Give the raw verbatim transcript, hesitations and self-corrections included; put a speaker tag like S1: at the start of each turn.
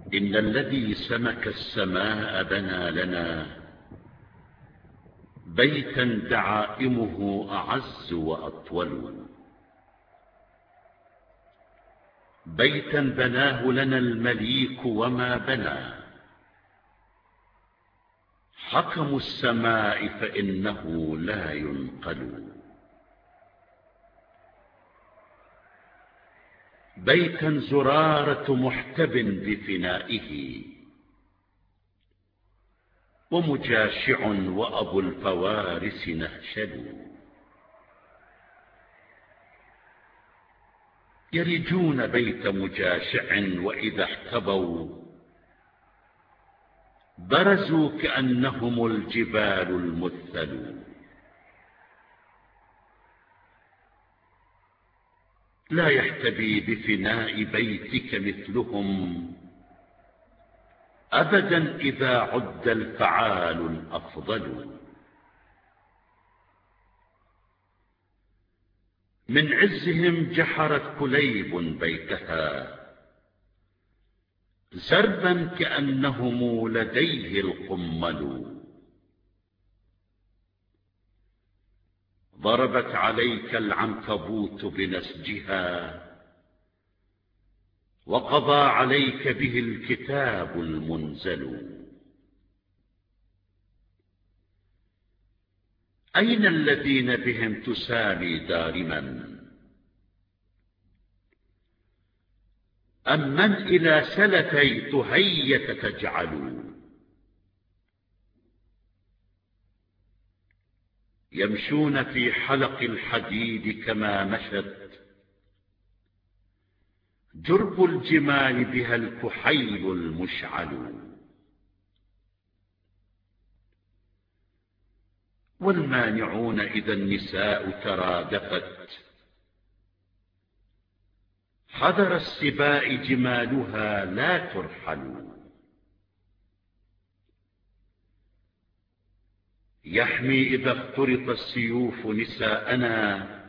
S1: إن الذي سمك السماء بنى لنا بيتا دعائمه أعز وأطول، بيتا بناه لنا المليك وما بنى، حكم السماء فإنه لا ينقل، بيتا زرارة محتب بفنائه، ومجاشع وأبو الفوارس نهشل، يرجون بيت مجاشع وإذا احتبوا برزوا كأنهم الجبال المثل، لا يحتبي بفناء بيتك مثلهم أبدا إذا عد الفعال الأفضل، من عزهم جحرت كليب بيتها زربا كأنهم لديه القمل، ضربت عليك العنكبوت بنسجها وقضى عليك به الكتاب المنزل، أين الذين بهم تسامي دارما أم من إلى سلفي تهية تجعل، يمشون في حلق الحديد كما مشت جرب الجمال بها الكحيل المشعل، والمانعون إذا النساء ترادفت حذر السباء جمالها لا ترحل، يحمي إذا اخترط السيوف نساءنا